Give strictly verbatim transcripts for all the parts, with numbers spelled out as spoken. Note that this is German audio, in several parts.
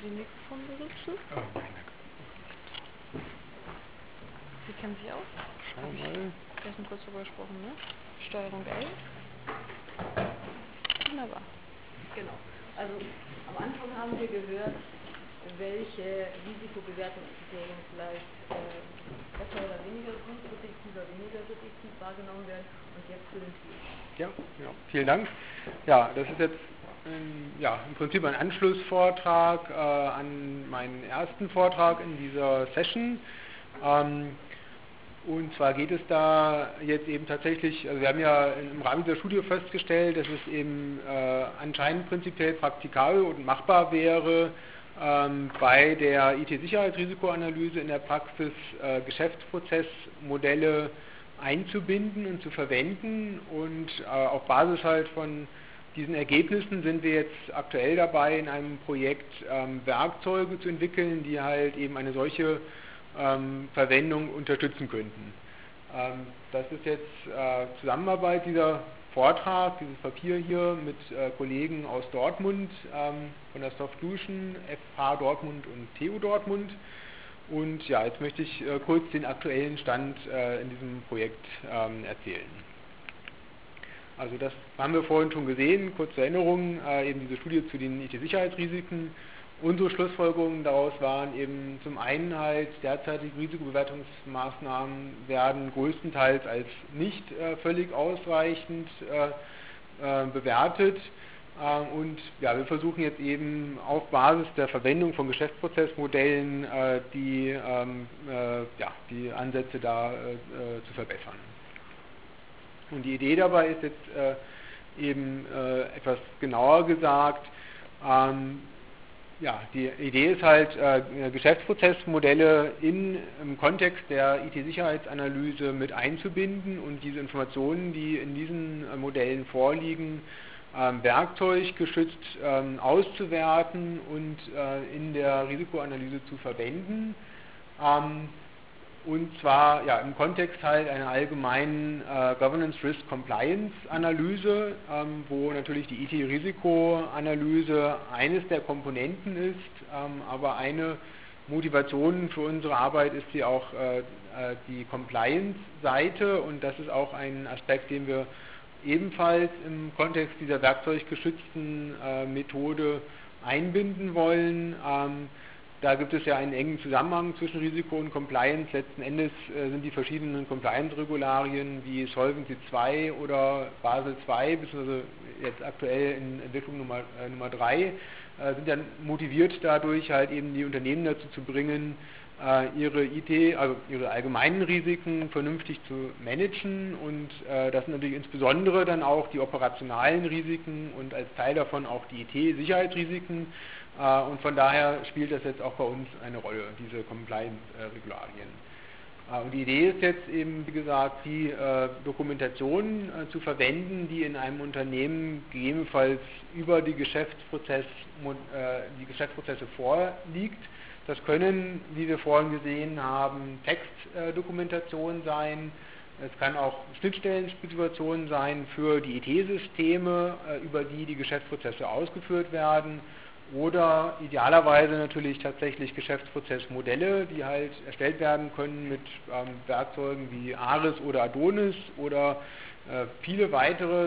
Sie Mikrofon benutzen? Oh, meine. Sie kennen sich aus? Schau mal. Gestern kurz darüber gesprochen, ne? Steuerung L. Wunderbar. Genau. Also am Anfang haben wir gehört, welche Risikobewertungskriterien vielleicht äh, besser oder weniger gut, subjektiv oder weniger subjektiv wahrgenommen werden. Und jetzt zu den Zielen. Ja, ja, vielen Dank. Ja, das ist jetzt ähm, ja, im Prinzip ein Anschlussvortrag äh, an meinen ersten Vortrag in dieser Session. Ähm, und zwar geht es da jetzt eben tatsächlich, also wir haben ja im Rahmen dieser Studie festgestellt, dass es eben äh, anscheinend prinzipiell praktikabel und machbar wäre, ähm, bei der I T-Sicherheitsrisikoanalyse in der Praxis äh, Geschäftsprozessmodelle einzubinden und zu verwenden, und äh, auf Basis halt von diesen Ergebnissen sind wir jetzt aktuell dabei, in einem Projekt ähm, Werkzeuge zu entwickeln, die halt eben eine solche ähm, Verwendung unterstützen könnten. Ähm, das ist jetzt äh, Zusammenarbeit, dieser Vortrag, dieses Papier hier mit äh, Kollegen aus Dortmund, ähm, von der Softlution, F H Dortmund und T U Dortmund. Und ja, jetzt möchte ich äh, kurz den aktuellen Stand äh, in diesem Projekt ähm, erzählen. Also das haben wir vorhin schon gesehen, kurze Erinnerung, äh, eben diese Studie zu den I T-Sicherheitsrisiken. Unsere Schlussfolgerungen daraus waren eben zum einen halt, derzeitige Risikobewertungsmaßnahmen werden größtenteils als nicht äh, völlig ausreichend äh, äh, bewertet. Äh, und ja, wir versuchen jetzt eben auf Basis der Verwendung von Geschäftsprozessmodellen äh, die, ähm, äh, ja, die Ansätze da äh, äh, zu verbessern. Und die Idee dabei ist jetzt äh, eben äh, etwas genauer gesagt, ähm, ja, die Idee ist halt, äh, Geschäftsprozessmodelle in, im Kontext der I T-Sicherheitsanalyse mit einzubinden und diese Informationen, die in diesen äh, Modellen vorliegen, ähm, werkzeuggeschützt ähm, auszuwerten und äh, in der Risikoanalyse zu verwenden. Ähm, Und zwar ja, im Kontext halt einer allgemeinen äh, Governance Risk Compliance Analyse, ähm, wo natürlich die I T-Risikoanalyse eines der Komponenten ist, ähm, aber eine Motivation für unsere Arbeit ist hier auch äh, äh, die Compliance-Seite, und das ist auch ein Aspekt, den wir ebenfalls im Kontext dieser werkzeuggeschützten äh, Methode einbinden wollen. Ähm, Da gibt es ja einen engen Zusammenhang zwischen Risiko und Compliance. Letzten Endes äh, sind die verschiedenen Compliance-Regularien wie Solvency zwei oder Basel zwei, beziehungsweise jetzt aktuell in Entwicklung Nummer, äh, Nummer drei, äh, sind ja motiviert dadurch, halt eben die Unternehmen dazu zu bringen, äh, ihre I T, also ihre allgemeinen Risiken vernünftig zu managen, und äh, das sind natürlich insbesondere dann auch die operationalen Risiken und als Teil davon auch die I T-Sicherheitsrisiken. Und von daher spielt das jetzt auch bei uns eine Rolle, diese Compliance-Regularien. Und die Idee ist jetzt eben, wie gesagt, die äh, Dokumentation äh, zu verwenden, die in einem Unternehmen gegebenenfalls über die, Geschäftsprozess, äh, die Geschäftsprozesse vorliegt. Das können, wie wir vorhin gesehen haben, Textdokumentationen äh, sein. Es kann auch Schnittstellenspezifikationen sein für die I T-Systeme, äh, über die die Geschäftsprozesse ausgeführt werden. Oder idealerweise natürlich tatsächlich Geschäftsprozessmodelle, die halt erstellt werden können mit ähm, Werkzeugen wie ARIS oder Adonis oder äh, viele weitere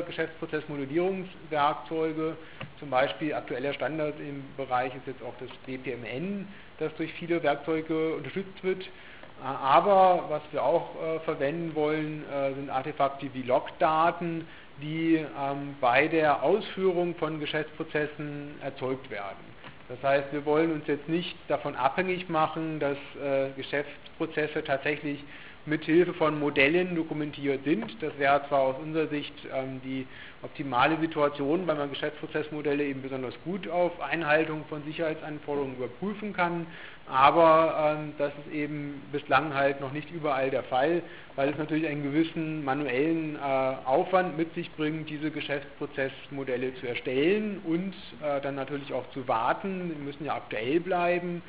Geschäftsprozessmodellierungswerkzeuge. Zum Beispiel aktueller Standard im Bereich ist jetzt auch das B P M N, das durch viele Werkzeuge unterstützt wird. Äh, aber was wir auch äh, verwenden wollen, äh, sind Artefakte wie Logdaten, die ähm, bei der Ausführung von Geschäftsprozessen erzeugt werden. Das heißt, wir wollen uns jetzt nicht davon abhängig machen, dass äh, Geschäftsprozesse tatsächlich mit Hilfe von Modellen dokumentiert sind. Das wäre zwar aus unserer Sicht ähm, die optimale Situation, weil man Geschäftsprozessmodelle eben besonders gut auf Einhaltung von Sicherheitsanforderungen überprüfen kann, aber ähm, das ist eben bislang halt noch nicht überall der Fall, weil es natürlich einen gewissen manuellen äh, Aufwand mit sich bringt, diese Geschäftsprozessmodelle zu erstellen und äh, dann natürlich auch zu warten. Die müssen ja aktuell bleiben.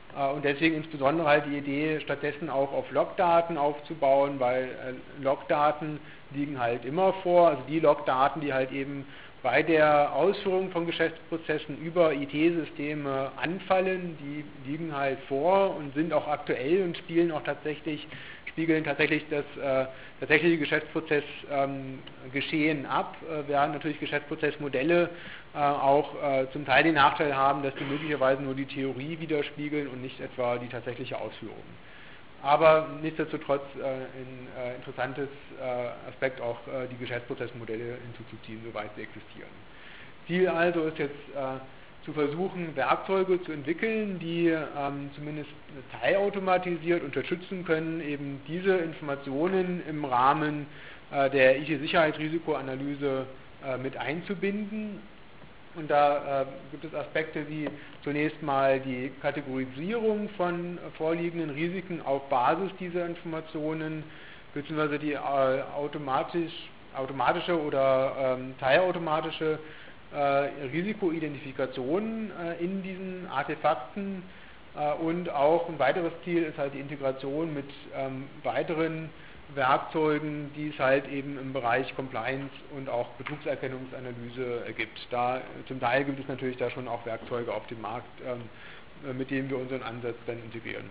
Und deswegen insbesondere halt die Idee, stattdessen auch auf Logdaten aufzubauen, weil äh, Logdaten liegen halt immer vor, also die Logdaten, die halt eben bei der Ausführung von Geschäftsprozessen über I T-Systeme anfallen, die liegen halt vor und sind auch aktuell und spielen auch tatsächlich, spiegeln tatsächlich das äh, tatsächliche Geschäftsprozessgeschehen ähm, ab, äh, während natürlich Geschäftsprozessmodelle äh, auch äh, zum Teil den Nachteil haben, dass die möglicherweise nur die Theorie widerspiegeln und nicht etwa die tatsächliche Ausführung. Aber nichtsdestotrotz äh, ein äh, interessantes äh, Aspekt auch äh, die Geschäftsprozessmodelle hinzuzuziehen, soweit sie existieren. Ziel also ist jetzt äh, zu versuchen, Werkzeuge zu entwickeln, die ähm, zumindest teilautomatisiert unterstützen können, eben diese Informationen im Rahmen äh, der I T-Sicherheitsrisikoanalyse äh, mit einzubinden. Und da äh, gibt es Aspekte wie zunächst mal die Kategorisierung von äh, vorliegenden Risiken auf Basis dieser Informationen, beziehungsweise die äh, automatisch, automatische oder ähm, teilautomatische äh, Risikoidentifikation äh, in diesen Artefakten. Äh, und auch ein weiteres Ziel ist halt die Integration mit ähm, weiteren Werkzeugen, die es halt eben im Bereich Compliance und auch Betrugserkennungsanalyse gibt. Da zum Teil gibt es natürlich da schon auch Werkzeuge auf dem Markt, ähm, mit denen wir unseren Ansatz dann integrieren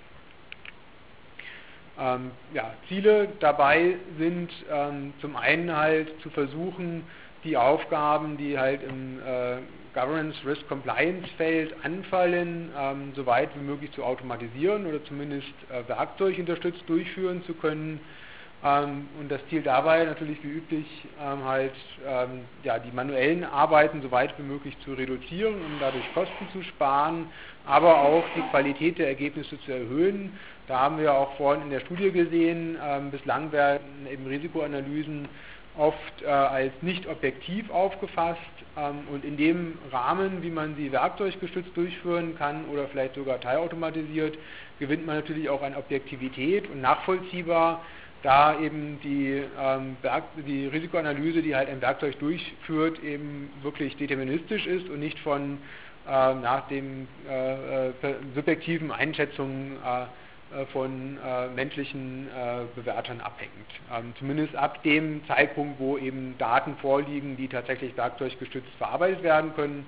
wollen. Ähm, ja, Ziele dabei sind ähm, zum einen halt zu versuchen, die Aufgaben, die halt im äh, Governance Risk Compliance Feld anfallen, ähm, so weit wie möglich zu automatisieren oder zumindest äh, werkzeugunterstützt durchführen zu können. Ähm, und das Ziel dabei natürlich wie üblich ähm, halt ähm, ja, die manuellen Arbeiten so weit wie möglich zu reduzieren, um dadurch Kosten zu sparen, aber auch die Qualität der Ergebnisse zu erhöhen. Da haben wir auch vorhin in der Studie gesehen, ähm, bislang werden eben Risikoanalysen oft äh, als nicht objektiv aufgefasst ähm, und in dem Rahmen, wie man sie werkzeuggestützt durchführen kann oder vielleicht sogar teilautomatisiert, gewinnt man natürlich auch an Objektivität und nachvollziehbar, da eben die, ähm, die Risikoanalyse, die halt ein Werkzeug durchführt, eben wirklich deterministisch ist und nicht von äh, nach den äh, äh, subjektiven Einschätzungen äh, von äh, menschlichen äh, Bewertern abhängt. Ähm, zumindest ab dem Zeitpunkt, wo eben Daten vorliegen, die tatsächlich werkzeuggestützt verarbeitet werden können.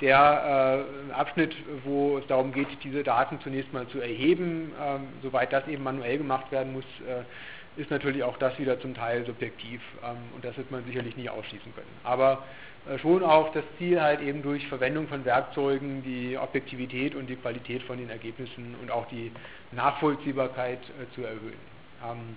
Der äh, Abschnitt, wo es darum geht, diese Daten zunächst mal zu erheben, ähm, soweit das eben manuell gemacht werden muss, äh, ist natürlich auch das wieder zum Teil subjektiv ähm, und das wird man sicherlich nie ausschließen können. Aber äh, schon auch das Ziel halt eben durch Verwendung von Werkzeugen die Objektivität und die Qualität von den Ergebnissen und auch die Nachvollziehbarkeit äh, zu erhöhen. Ähm,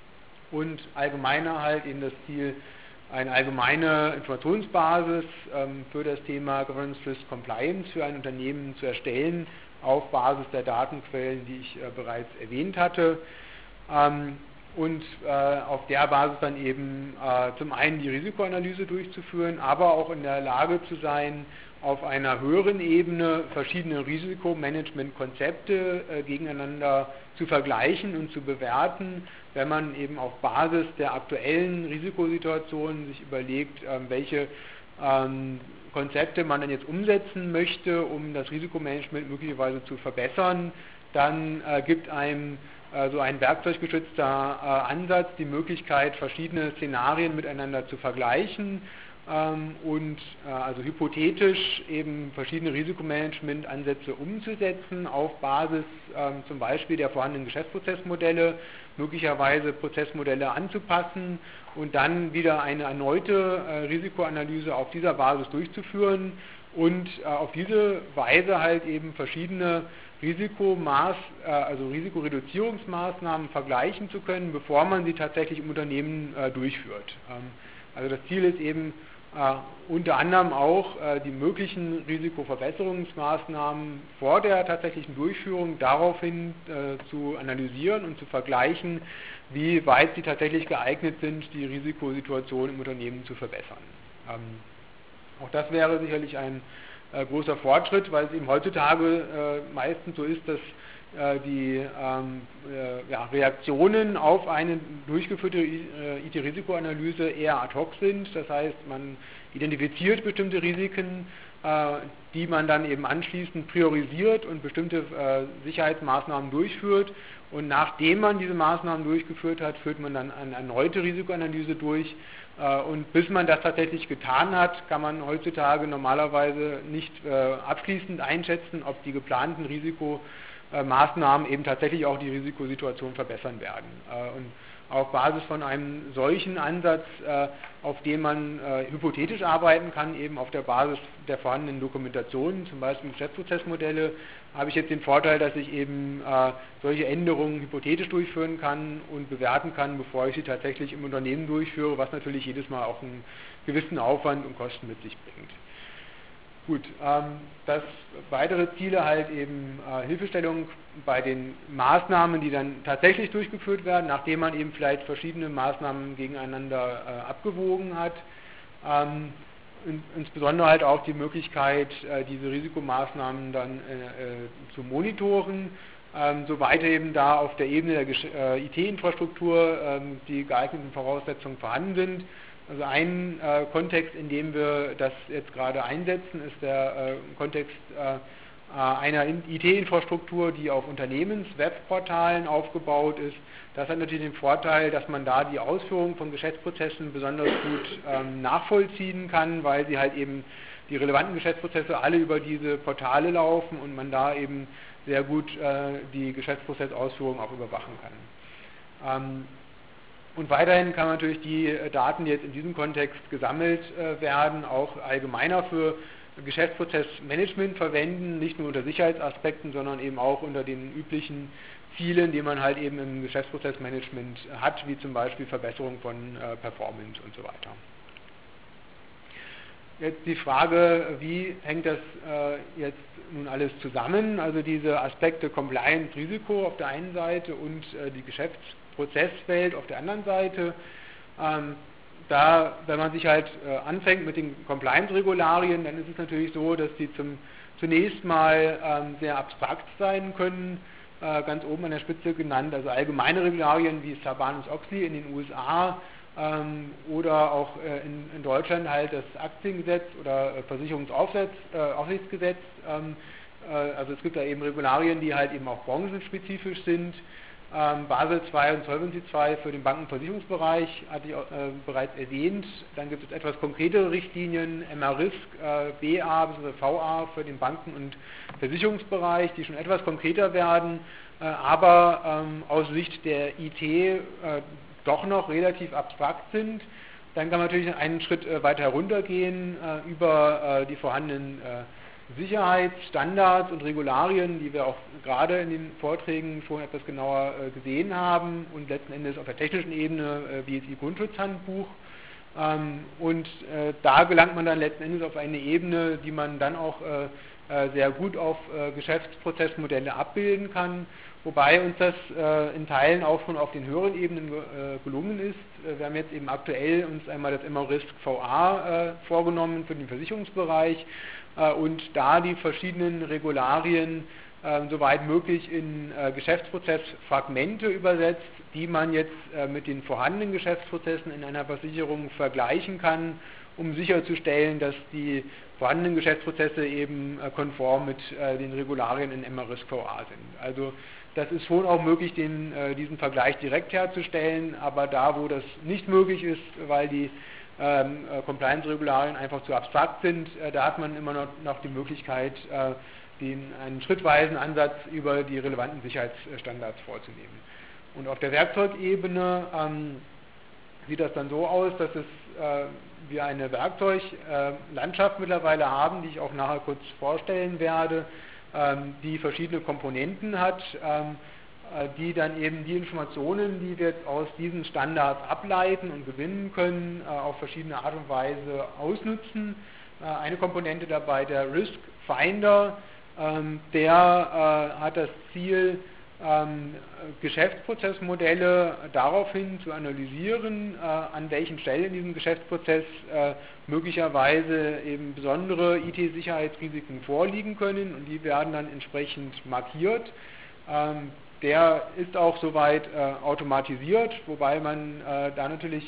und allgemeiner halt eben das Ziel, eine allgemeine Informationsbasis ähm, für das Thema Governance Risk Compliance für ein Unternehmen zu erstellen, auf Basis der Datenquellen, die ich äh, bereits erwähnt hatte. Ähm, und äh, auf der Basis dann eben äh, zum einen die Risikoanalyse durchzuführen, aber auch in der Lage zu sein, auf einer höheren Ebene verschiedene Risikomanagementkonzepte äh, gegeneinander zu vergleichen und zu bewerten, wenn man eben auf Basis der aktuellen Risikosituationen sich überlegt, äh, welche ähm, Konzepte man dann jetzt umsetzen möchte, um das Risikomanagement möglicherweise zu verbessern, dann äh, gibt einem äh, so ein werkzeuggestützter äh, Ansatz die Möglichkeit, verschiedene Szenarien miteinander zu vergleichen ähm, und äh, also hypothetisch eben verschiedene Risikomanagement-Ansätze umzusetzen auf Basis ähm, zum Beispiel der vorhandenen Geschäftsprozessmodelle, möglicherweise Prozessmodelle anzupassen und dann wieder eine erneute äh, Risikoanalyse auf dieser Basis durchzuführen und äh, auf diese Weise halt eben verschiedene Risikomaß, äh, also Risikoreduzierungsmaßnahmen vergleichen zu können, bevor man sie tatsächlich im Unternehmen äh, durchführt. Ähm, also das Ziel ist eben äh, unter anderem auch äh, die möglichen Risikoverbesserungsmaßnahmen vor der tatsächlichen Durchführung daraufhin äh, zu analysieren und zu vergleichen, wie weit sie tatsächlich geeignet sind, die Risikosituation im Unternehmen zu verbessern. Ähm, auch das wäre sicherlich ein äh, großer Fortschritt, weil es eben heutzutage äh, meistens so ist, dass äh, die ähm, äh, ja, Reaktionen auf eine durchgeführte I T-Risikoanalyse eher ad hoc sind. Das heißt, man identifiziert bestimmte Risiken die man dann eben anschließend priorisiert und bestimmte Sicherheitsmaßnahmen durchführt. Und nachdem man diese Maßnahmen durchgeführt hat, führt man dann eine erneute Risikoanalyse durch. Und bis man das tatsächlich getan hat, kann man heutzutage normalerweise nicht abschließend einschätzen, ob die geplanten Risikomaßnahmen eben tatsächlich auch die Risikosituation verbessern werden. Und auf Basis von einem solchen Ansatz, äh, auf dem man äh, hypothetisch arbeiten kann, eben auf der Basis der vorhandenen Dokumentationen, zum Beispiel Geschäftsprozessmodelle, habe ich jetzt den Vorteil, dass ich eben äh, solche Änderungen hypothetisch durchführen kann und bewerten kann, bevor ich sie tatsächlich im Unternehmen durchführe, was natürlich jedes Mal auch einen gewissen Aufwand und Kosten mit sich bringt. Gut, ähm, dass weitere Ziele halt eben äh, Hilfestellung bei den Maßnahmen, die dann tatsächlich durchgeführt werden, nachdem man eben vielleicht verschiedene Maßnahmen gegeneinander äh, abgewogen hat. Ähm, in, insbesondere halt auch die Möglichkeit, äh, diese Risikomaßnahmen dann äh, äh, zu monitoren, ähm, soweit eben da auf der Ebene der äh, I T-Infrastruktur ähm, die geeigneten Voraussetzungen vorhanden sind. Also ein äh, Kontext, in dem wir das jetzt gerade einsetzen, ist der äh, Kontext äh, einer I T-Infrastruktur, die auf Unternehmens-Webportalen aufgebaut ist. Das hat natürlich den Vorteil, dass man da die Ausführung von Geschäftsprozessen besonders gut ähm, nachvollziehen kann, weil sie halt eben die relevanten Geschäftsprozesse alle über diese Portale laufen und man da eben sehr gut äh, die Geschäftsprozessausführung auch überwachen kann. Ähm, Und weiterhin kann man natürlich die Daten, die jetzt in diesem Kontext gesammelt äh, werden, auch allgemeiner für Geschäftsprozessmanagement verwenden, nicht nur unter Sicherheitsaspekten, sondern eben auch unter den üblichen Zielen, die man halt eben im Geschäftsprozessmanagement hat, wie zum Beispiel Verbesserung von äh, Performance und so weiter. Jetzt die Frage, wie hängt das äh, jetzt nun alles zusammen, also diese Aspekte Compliance, Risiko auf der einen Seite und äh, die Geschäftsprozesswelt auf der anderen Seite. Ähm, da, wenn man sich halt äh, anfängt mit den Compliance-Regularien, dann ist es natürlich so, dass die zum, zunächst mal ähm, sehr abstrakt sein können, äh, ganz oben an der Spitze genannt, also allgemeine Regularien wie Sarbanes-Oxley in den U S A, Ähm, oder auch äh, in, in Deutschland halt das Aktiengesetz oder äh, Versicherungsaufsichtsgesetz. Äh, ähm, äh, also es gibt da eben Regularien, die halt eben auch branchenspezifisch sind. Ähm, Basel zwei und Solvency zwei für den Banken- und Versicherungsbereich hatte ich äh, bereits erwähnt. Dann gibt es etwas konkretere Richtlinien, M A-Risk, äh, B A bzw. V A für den Banken- und Versicherungsbereich, die schon etwas konkreter werden, äh, aber ähm, aus Sicht der I T äh, doch noch relativ abstrakt sind. Dann kann man natürlich einen Schritt äh, weiter heruntergehen äh, über äh, die vorhandenen äh, Sicherheitsstandards und Regularien, die wir auch gerade in den Vorträgen schon etwas genauer äh, gesehen haben und letzten Endes auf der technischen Ebene äh, B S I-Grundschutzhandbuch. Ähm, und äh, da gelangt man dann letzten Endes auf eine Ebene, die man dann auch äh, äh, sehr gut auf äh, Geschäftsprozessmodelle abbilden kann. Wobei uns das äh, in Teilen auch schon auf den höheren Ebenen ge äh, gelungen ist. Äh, wir haben jetzt eben aktuell uns einmal das M A-Risk V A äh, vorgenommen für den Versicherungsbereich äh, und da die verschiedenen Regularien äh, soweit möglich in äh, Geschäftsprozessfragmente übersetzt, die man jetzt äh, mit den vorhandenen Geschäftsprozessen in einer Versicherung vergleichen kann, um sicherzustellen, dass die vorhandenen Geschäftsprozesse eben äh, konform mit äh, den Regularien in M A-Risk V A sind. Also das ist schon auch möglich, den, äh, diesen Vergleich direkt herzustellen, aber da, wo das nicht möglich ist, weil die ähm, äh, Compliance-Regularien einfach zu abstrakt sind, äh, da hat man immer noch, noch die Möglichkeit, äh, den, einen schrittweisen Ansatz über die relevanten Sicherheitsstandards vorzunehmen. Und auf der Werkzeugebene ähm, sieht das dann so aus, dass es, äh, wir eine Werkzeuglandschaft äh, mittlerweile haben, die ich auch nachher kurz vorstellen werde, ähm, die verschiedene Komponenten hat, ähm, äh, die dann eben die Informationen, die wir aus diesen Standards ableiten und gewinnen können, äh, auf verschiedene Art und Weise ausnutzen. Äh, eine Komponente dabei, der Risk Finder, ähm, der äh, hat das Ziel, Ähm, Geschäftsprozessmodelle daraufhin zu analysieren, äh, an welchen Stellen in diesem Geschäftsprozess äh, möglicherweise eben besondere I T-Sicherheitsrisiken vorliegen können und die werden dann entsprechend markiert. Ähm, der ist auch soweit äh, automatisiert, wobei man äh, da natürlich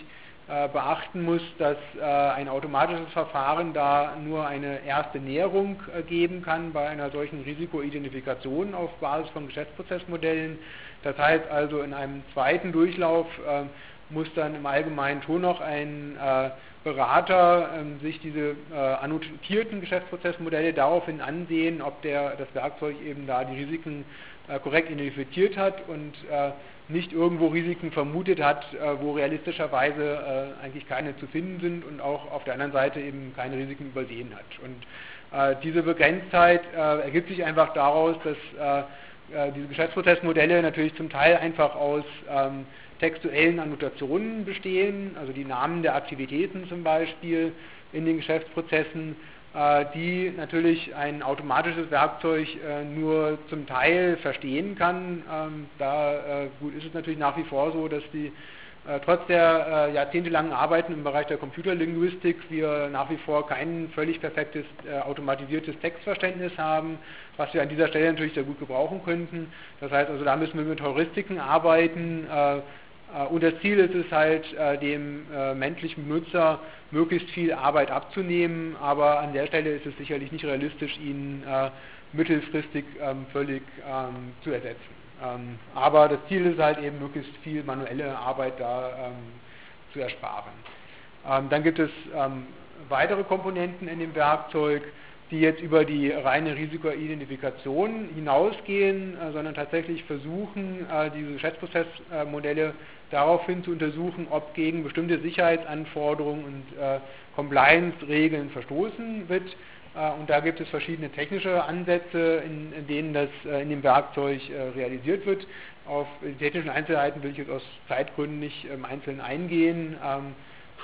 äh, beachten muss, dass äh, ein automatisches Verfahren da nur eine erste Näherung äh, geben kann bei einer solchen Risikoidentifikation auf Basis von Geschäftsprozessmodellen. Das heißt also, in einem zweiten Durchlauf äh, muss dann im Allgemeinen schon noch ein äh, Berater ähm, sich diese äh, annotierten Geschäftsprozessmodelle daraufhin ansehen, ob der, das Werkzeug eben da die Risiken äh, korrekt identifiziert hat und äh, nicht irgendwo Risiken vermutet hat, äh, wo realistischerweise äh, eigentlich keine zu finden sind und auch auf der anderen Seite eben keine Risiken übersehen hat. Und äh, diese Begrenztheit äh, ergibt sich einfach daraus, dass äh, äh, diese Geschäftsprozessmodelle natürlich zum Teil einfach aus ähm, textuellen Annotationen bestehen, also die Namen der Aktivitäten zum Beispiel in den Geschäftsprozessen, äh, die natürlich ein automatisches Werkzeug äh, nur zum Teil verstehen kann. Ähm, da äh, gut ist es natürlich nach wie vor so, dass die äh, trotz der äh, jahrzehntelangen Arbeiten im Bereich der Computerlinguistik wir nach wie vor kein völlig perfektes äh, automatisiertes Textverständnis haben, was wir an dieser Stelle natürlich sehr gut gebrauchen könnten. Das heißt also, da müssen wir mit Heuristiken arbeiten. Äh, Und das Ziel ist es halt, dem menschlichen Benutzer möglichst viel Arbeit abzunehmen, aber an der Stelle ist es sicherlich nicht realistisch, ihn mittelfristig völlig zu ersetzen. Aber das Ziel ist halt eben, möglichst viel manuelle Arbeit da zu ersparen. Dann gibt es weitere Komponenten in dem Werkzeug, die jetzt über die reine Risikoidentifikation hinausgehen, äh, sondern tatsächlich versuchen, äh, diese Geschäftsprozessmodelle äh, daraufhin zu untersuchen, ob gegen bestimmte Sicherheitsanforderungen und äh, Compliance-Regeln verstoßen wird. Äh, und da gibt es verschiedene technische Ansätze, in, in denen das äh, in dem Werkzeug äh, realisiert wird. Auf die technischen Einzelheiten will ich jetzt aus Zeitgründen nicht im Einzelnen eingehen, ähm,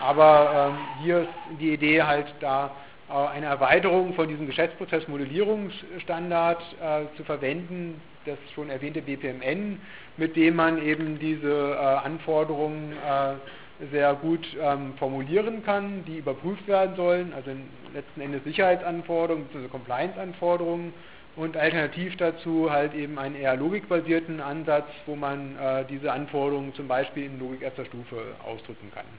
aber ähm, hier ist die Idee halt da, eine Erweiterung von diesem Geschäftsprozessmodellierungsstandard äh, zu verwenden, das schon erwähnte B P M N, mit dem man eben diese äh, Anforderungen äh, sehr gut ähm, formulieren kann, die überprüft werden sollen, also letzten Endes Sicherheitsanforderungen bzw. Compliance-Anforderungen und alternativ dazu halt eben einen eher logikbasierten Ansatz, wo man äh, diese Anforderungen zum Beispiel in Logik erster Stufe ausdrücken kann.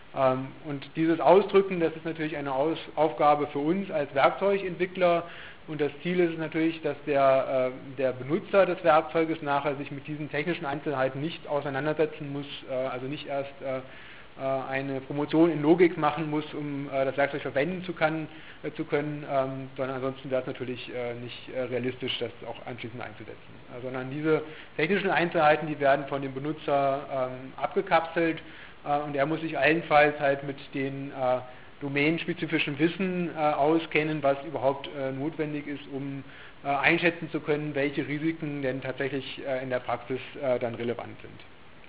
Und dieses Ausdrücken, das ist natürlich eine Aus Aufgabe für uns als Werkzeugentwickler, und das Ziel ist natürlich, dass der, äh, der Benutzer des Werkzeuges nachher sich mit diesen technischen Einzelheiten nicht auseinandersetzen muss, äh, also nicht erst äh, eine Promotion in Logik machen muss, um äh, das Werkzeug verwenden zu, kann, äh, zu können, ähm, sondern ansonsten wäre es natürlich äh, nicht äh, realistisch, das auch anschließend einzusetzen. Äh, sondern diese technischen Einzelheiten, die werden von dem Benutzer ähm, abgekapselt, und er muss sich allenfalls halt mit den äh, domänenspezifischen Wissen äh, auskennen, was überhaupt äh, notwendig ist, um äh, einschätzen zu können, welche Risiken denn tatsächlich äh, in der Praxis äh, dann relevant sind.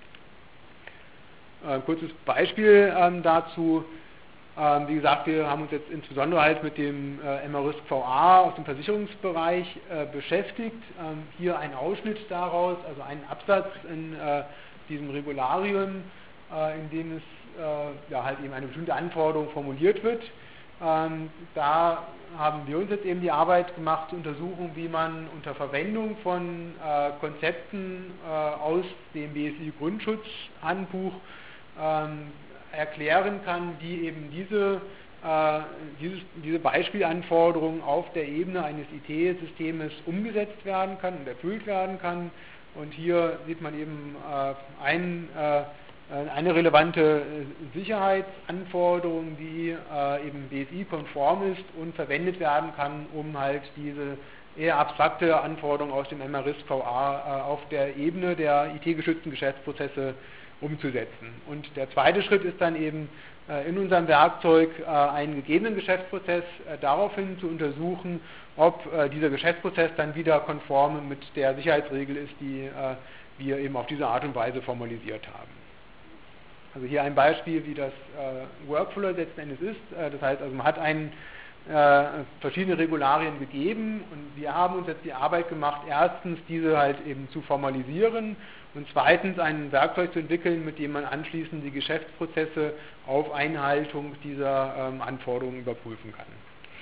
Ein äh, kurzes Beispiel ähm, dazu. Ähm, wie gesagt, wir haben uns jetzt insbesondere halt mit dem äh, M A-Risk V A aus dem Versicherungsbereich äh, beschäftigt. Ähm, hier ein Ausschnitt daraus, also ein Absatz in äh, diesem Regularium, in dem es äh, ja, halt eben eine bestimmte Anforderung formuliert wird. Ähm, da haben wir uns jetzt eben die Arbeit gemacht, zu untersuchen, wie man unter Verwendung von äh, Konzepten äh, aus dem B S I-Grundschutzhandbuch ähm, erklären kann, wie eben diese, äh, dieses, diese Beispielanforderung auf der Ebene eines I T-Systems umgesetzt werden kann und erfüllt werden kann. Und hier sieht man eben äh, ein äh, eine relevante Sicherheitsanforderung, die äh, eben B S I-konform ist und verwendet werden kann, um halt diese eher abstrakte Anforderung aus dem M A-Risk V A äh, auf der Ebene der I T-geschützten Geschäftsprozesse umzusetzen. Und der zweite Schritt ist dann eben äh, in unserem Werkzeug äh, einen gegebenen Geschäftsprozess äh, daraufhin zu untersuchen, ob äh, dieser Geschäftsprozess dann wieder konform mit der Sicherheitsregel ist, die äh, wir eben auf diese Art und Weise formalisiert haben. Also hier ein Beispiel, wie das äh, Workflow letzten Endes ist. Äh, das heißt, also man hat einen, äh, verschiedene Regularien gegeben und wir haben uns jetzt die Arbeit gemacht, erstens diese halt eben zu formalisieren und zweitens ein Werkzeug zu entwickeln, mit dem man anschließend die Geschäftsprozesse auf Einhaltung dieser ähm, Anforderungen überprüfen kann.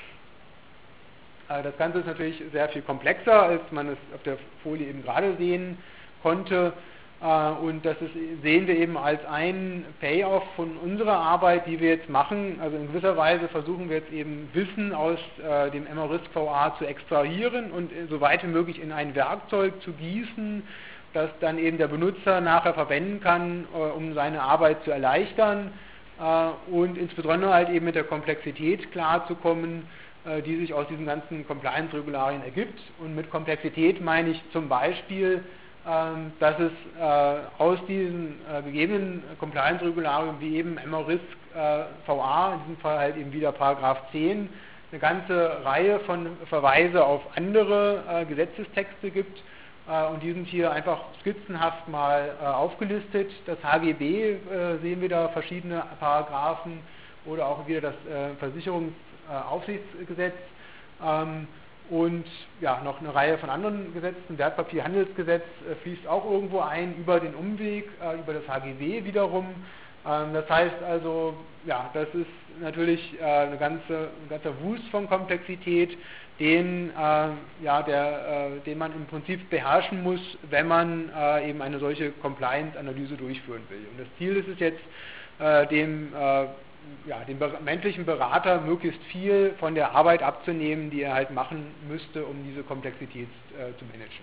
Äh, das Ganze ist natürlich sehr viel komplexer, als man es auf der Folie eben gerade sehen konnte. Und das ist, sehen wir eben als einen Payoff von unserer Arbeit, die wir jetzt machen. Also in gewisser Weise versuchen wir jetzt eben Wissen aus äh, dem EMARISC V A zu extrahieren und so weit wie möglich in ein Werkzeug zu gießen, das dann eben der Benutzer nachher verwenden kann, äh, um seine Arbeit zu erleichtern äh, und insbesondere halt eben mit der Komplexität klarzukommen, äh, die sich aus diesen ganzen Compliance-Regularien ergibt. Und mit Komplexität meine ich zum Beispiel, dass es äh, aus diesen äh, gegebenen Compliance-Regularien wie eben EMARISC äh, V A, in diesem Fall halt eben wieder Paragraph zehn, eine ganze Reihe von Verweise auf andere äh, Gesetzestexte gibt äh, und die sind hier einfach skizzenhaft mal äh, aufgelistet. Das H G B äh, sehen wir da verschiedene Paragraphen oder auch wieder das äh, Versicherungsaufsichtsgesetz. Ähm, Und ja, noch eine Reihe von anderen Gesetzen, Wertpapierhandelsgesetz äh, fließt auch irgendwo ein über den Umweg, äh, über das H G B wiederum. Ähm, das heißt also, ja, das ist natürlich äh, eine ganze, ein ganzer Wust von Komplexität, den, äh, ja, der, äh, den man im Prinzip beherrschen muss, wenn man äh, eben eine solche Compliance-Analyse durchführen will. Und das Ziel ist es jetzt, äh, dem äh, ja, dem menschlichen Berater möglichst viel von der Arbeit abzunehmen, die er halt machen müsste, um diese Komplexität äh, zu managen.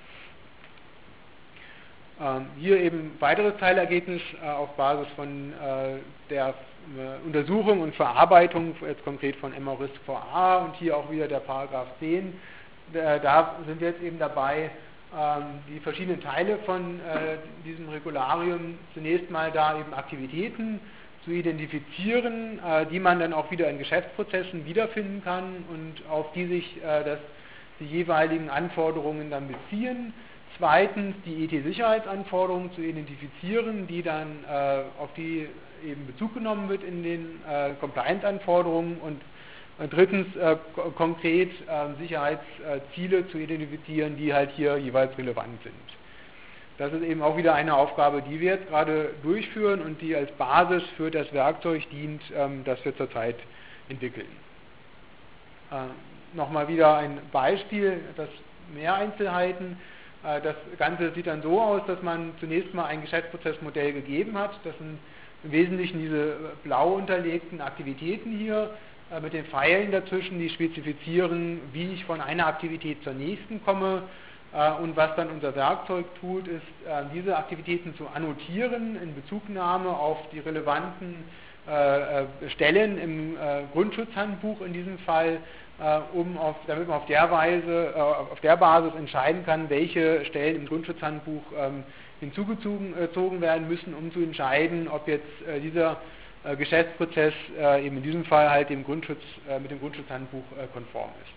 Ähm, hier eben weiteres Teilergebnis äh, auf Basis von äh, der äh, Untersuchung und Verarbeitung, jetzt konkret von EMARISC V A und hier auch wieder der Paragraph zehn. Äh, da sind wir jetzt eben dabei, ähm, die verschiedenen Teile von äh, diesem Regularium, zunächst mal da eben Aktivitäten zu identifizieren, äh, die man dann auch wieder in Geschäftsprozessen wiederfinden kann und auf die sich äh, das, die jeweiligen Anforderungen dann beziehen. Zweitens die I T-Sicherheitsanforderungen zu identifizieren, die dann äh, auf die eben Bezug genommen wird in den äh, Compliance-Anforderungen und äh, drittens äh, ko- konkret äh, Sicherheitsziele zu identifizieren, die halt hier jeweils relevant sind. Das ist eben auch wieder eine Aufgabe, die wir jetzt gerade durchführen und die als Basis für das Werkzeug dient, ähm, das wir zurzeit entwickeln. Äh, Nochmal wieder ein Beispiel, das mehr Einzelheiten. Äh, das Ganze sieht dann so aus, dass man zunächst mal ein Geschäftsprozessmodell gegeben hat. Das sind im Wesentlichen diese blau unterlegten Aktivitäten hier äh, mit den Pfeilen dazwischen, die spezifizieren, wie ich von einer Aktivität zur nächsten komme. Und was dann unser Werkzeug tut, ist, diese Aktivitäten zu annotieren in Bezugnahme auf die relevanten Stellen im Grundschutzhandbuch in diesem Fall, um auf, damit man auf der Weise, auf der Basis entscheiden kann, welche Stellen im Grundschutzhandbuch hinzugezogen werden müssen, um zu entscheiden, ob jetzt dieser Geschäftsprozess eben in diesem Fall halt dem Grundschutz, mit dem Grundschutzhandbuch konform ist.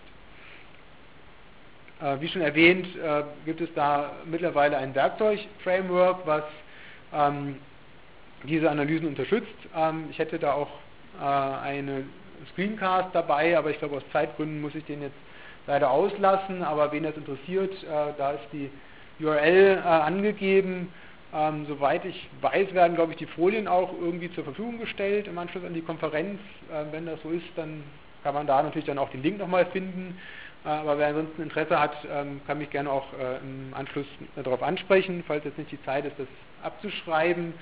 Wie schon erwähnt, äh, gibt es da mittlerweile ein Werkzeug-Framework, was ähm, diese Analysen unterstützt. Ähm, ich hätte da auch äh, einen Screencast dabei, aber ich glaube aus Zeitgründen muss ich den jetzt leider auslassen. Aber wen das interessiert, äh, da ist die U R L äh, angegeben. Ähm, soweit ich weiß, werden, glaube ich, die Folien auch irgendwie zur Verfügung gestellt im Anschluss an die Konferenz. Äh, wenn das so ist, dann kann man da natürlich dann auch den Link nochmal finden. Aber wer ansonsten Interesse hat, kann mich gerne auch im Anschluss darauf ansprechen, falls jetzt nicht die Zeit ist, das abzuschreiben.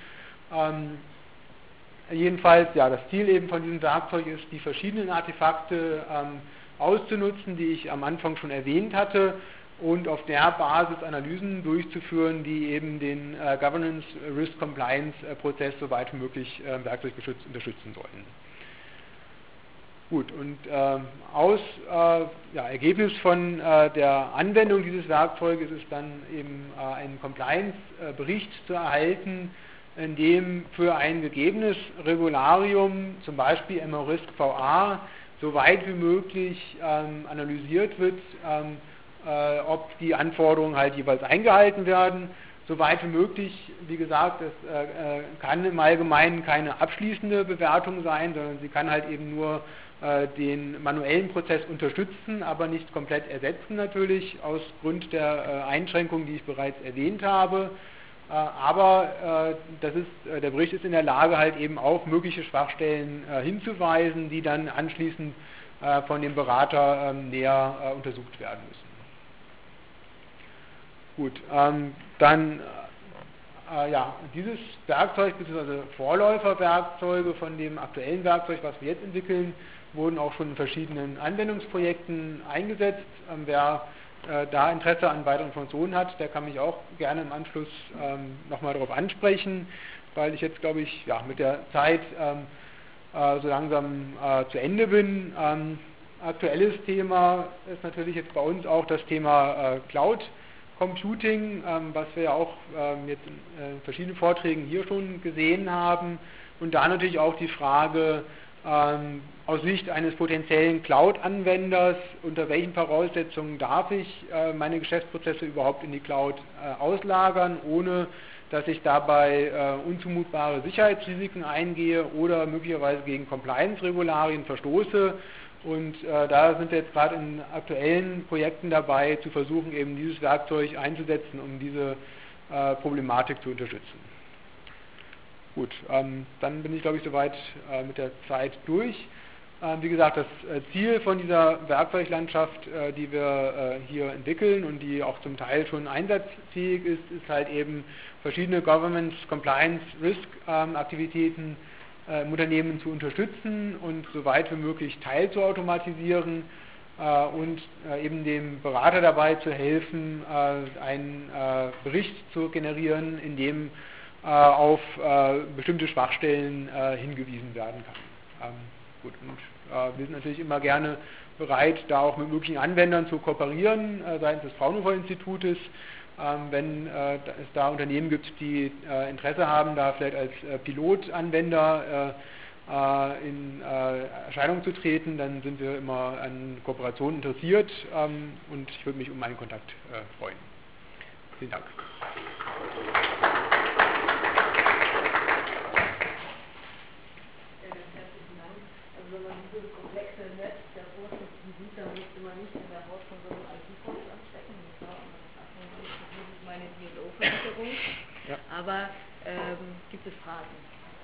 Jedenfalls, ja, das Ziel eben von diesem Werkzeug ist, die verschiedenen Artefakte auszunutzen, die ich am Anfang schon erwähnt hatte, und auf der Basis Analysen durchzuführen, die eben den Governance Risk Compliance Prozess so weit wie möglich werkzeuggeschützt unterstützen sollen. Gut, und äh, aus äh, ja, Ergebnis von äh, der Anwendung dieses Werkzeuges ist dann eben äh, ein Compliance-Bericht zu erhalten, in dem für ein gegebenes Regularium, zum Beispiel EMARISC V A, so weit wie möglich ähm, analysiert wird, ähm, äh, ob die Anforderungen halt jeweils eingehalten werden. So weit wie möglich, wie gesagt, es äh, kann im Allgemeinen keine abschließende Bewertung sein, sondern sie kann halt eben nur den manuellen Prozess unterstützen, aber nicht komplett ersetzen natürlich, aus Grund der Einschränkungen, die ich bereits erwähnt habe. Aber das ist, der Bericht ist in der Lage, halt eben auf mögliche Schwachstellen hinzuweisen, die dann anschließend von dem Berater näher untersucht werden müssen. Gut, dann äh, ja, dieses Werkzeug bzw. Vorläuferwerkzeuge von dem aktuellen Werkzeug, was wir jetzt entwickeln, wurden auch schon in verschiedenen Anwendungsprojekten eingesetzt. Ähm, wer äh, da Interesse an weiteren Funktionen hat, der kann mich auch gerne im Anschluss ähm, nochmal darauf ansprechen, weil ich jetzt, glaube ich, ja, mit der Zeit ähm, äh, so langsam äh, zu Ende bin. Ähm, aktuelles Thema ist natürlich jetzt bei uns auch das Thema äh, Cloud Computing, ähm, was wir ja auch ähm, jetzt in äh, verschiedenen Vorträgen hier schon gesehen haben, und da natürlich auch die Frage ähm, aus Sicht eines potenziellen Cloud-Anwenders, unter welchen Voraussetzungen darf ich äh, meine Geschäftsprozesse überhaupt in die Cloud äh, auslagern, ohne dass ich dabei äh, unzumutbare Sicherheitsrisiken eingehe oder möglicherweise gegen Compliance-Regularien verstoße. Und äh, da sind wir jetzt gerade in aktuellen Projekten dabei, zu versuchen, eben dieses Werkzeug einzusetzen, um diese äh, Problematik zu unterstützen. Gut, ähm, dann bin ich, glaube ich, soweit äh, mit der Zeit durch. Ähm, wie gesagt, das äh, Ziel von dieser Werkzeuglandschaft, äh, die wir äh, hier entwickeln und die auch zum Teil schon einsatzfähig ist, ist halt eben verschiedene Governance, Compliance, Risk ähm, Aktivitäten äh, im Unternehmen zu unterstützen und so weit wie möglich teilzuautomatisieren äh, und äh, eben dem Berater dabei zu helfen, äh, einen äh, Bericht zu generieren, in dem äh, auf äh, bestimmte Schwachstellen äh, hingewiesen werden kann. Ähm, gut, und äh, wir sind natürlich immer gerne bereit, da auch mit möglichen Anwendern zu kooperieren, äh, seitens des Fraunhofer Institutes, ähm, wenn äh, es da Unternehmen gibt, die äh, Interesse haben, da vielleicht als äh, Pilotanwender äh, äh, in äh, Erscheinung zu treten, dann sind wir immer an Kooperation interessiert, ähm, und ich würde mich um einen Kontakt äh, freuen. Vielen Dank. Wenn man dieses komplexe Netz der Forschung sieht, dann müsste man nicht in der Forschung, sondern I T-Vorstand stecken. Das ist meine D S O-Versicherung. Ja. Aber ähm, gibt es Fragen?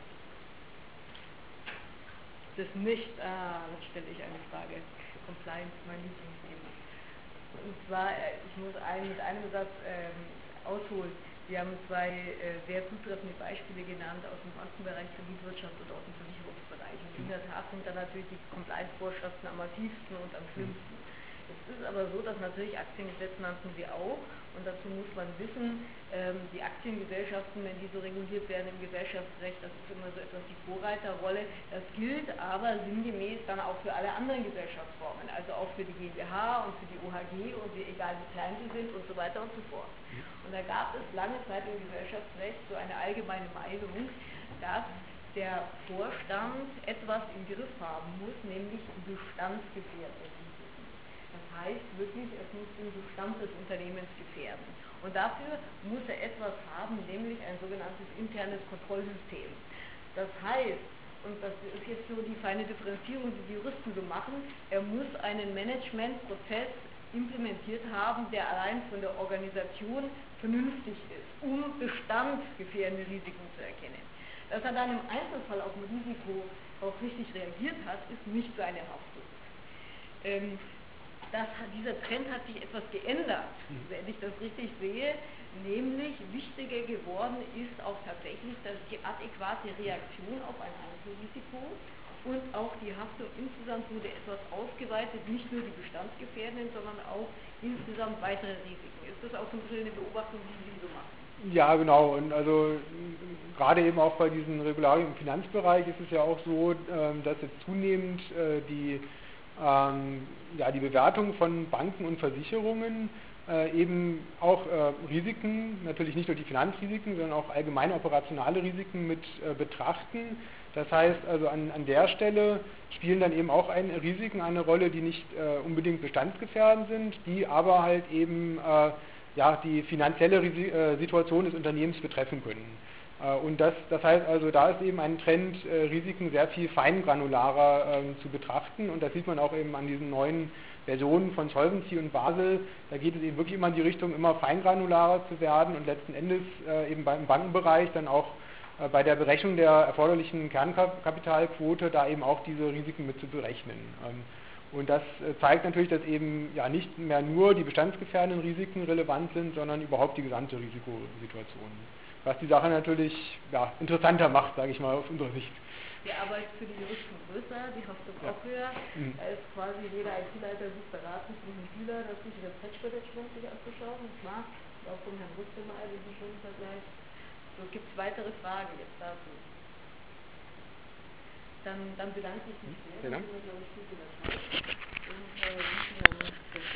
Das nicht, ah, dann stelle ich eine Frage. Compliance, mein Lieblingsthema. Und zwar, ich muss ein, mit einem Satz ähm, ausholen. Wir haben zwei äh, sehr zutreffende Beispiele genannt aus dem Bankenbereich, Kreditwirtschaft und aus dem Versicherungsbereich. Und in der Tat sind da natürlich die Compliance-Vorschriften am massivsten und am schlimmsten. Es ist aber so, dass natürlich Aktiengesetz nannten wir auch, und dazu muss man wissen, ähm, die Aktiengesellschaften, wenn die so reguliert werden im Gesellschaftsrecht, das ist immer so etwas die Vorreiterrolle, das gilt aber sinngemäß dann auch für alle anderen Gesellschaftsformen, also auch für die GmbH und für die O H G und wie, egal wie klein sie sind und so weiter und so fort. Und da gab es lange Zeit im Gesellschaftsrecht so eine allgemeine Meinung, dass der Vorstand etwas im Griff haben muss, nämlich bestandsgefährdende Risiken. Das heißt wirklich, es muss den Bestand des Unternehmens gefährden. Und dafür muss er etwas haben, nämlich ein sogenanntes internes Kontrollsystem. Das heißt, und das ist jetzt nur die feine Differenzierung, die die Juristen so machen, er muss einen Managementprozess implementiert haben, der allein von der Organisation vernünftig ist, um bestandsgefährdende Risiken zu erkennen. Dass er dann im Einzelfall auf ein Risiko auch richtig reagiert hat, ist nicht seine Haftung. Ähm, das, dieser Trend hat sich etwas geändert, wenn ich das richtig sehe, nämlich wichtiger geworden ist auch tatsächlich die adäquate Reaktion auf ein Einzelrisiko und auch die Haftung insgesamt wurde etwas ausgeweitet, nicht nur die bestandsgefährdenden, sondern auch insgesamt weitere Risiken. Ist das auch so ein bisschen eine Beobachtung, die Sie so machen? Ja, genau. Und also gerade eben auch bei diesen Regularien im Finanzbereich ist es ja auch so, dass jetzt zunehmend die, ähm, ja, die Bewertung von Banken und Versicherungen äh, eben auch äh, Risiken, natürlich nicht nur die Finanzrisiken, sondern auch allgemeine operationale Risiken mit äh, betrachten. Das heißt also an, an der Stelle spielen dann eben auch ein, Risiken eine Rolle, die nicht äh, unbedingt bestandsgefährdend sind, die aber halt eben äh, ja, die finanzielle Risi- äh, Situation des Unternehmens betreffen können. Äh, und das, das heißt also, da ist eben ein Trend, äh, Risiken sehr viel feingranularer äh, zu betrachten und das sieht man auch eben an diesen neuen Versionen von Solvency und Basel. Da geht es eben wirklich immer in die Richtung, immer feingranularer zu werden und letzten Endes äh, eben beim Bankenbereich dann auch äh, bei der Berechnung der erforderlichen Kernkapitalquote da eben auch diese Risiken mit zu berechnen. Ähm, Und das zeigt natürlich, dass eben ja nicht mehr nur die bestandsgefährdenden Risiken relevant sind, sondern überhaupt die gesamte Risikosituation. was die Sache natürlich ja, interessanter macht, sage ich mal, aus unserer Sicht. Die Arbeit für die Juristen größer, die Haftung Ja. auch höher. Mhm. Da ist quasi jeder I T-Leiter sucht beraten von einem Schüler, das sichere Patch-Management sich anzuschauen. Das war auch von Herrn Rüste mal diesen schönen Vergleich. So, gibt es weitere Fragen jetzt dazu? Dann, dann bedanke ich mich sehr. Vielen Dank. Dann sind wir, glaube ich, gut in der Zeit.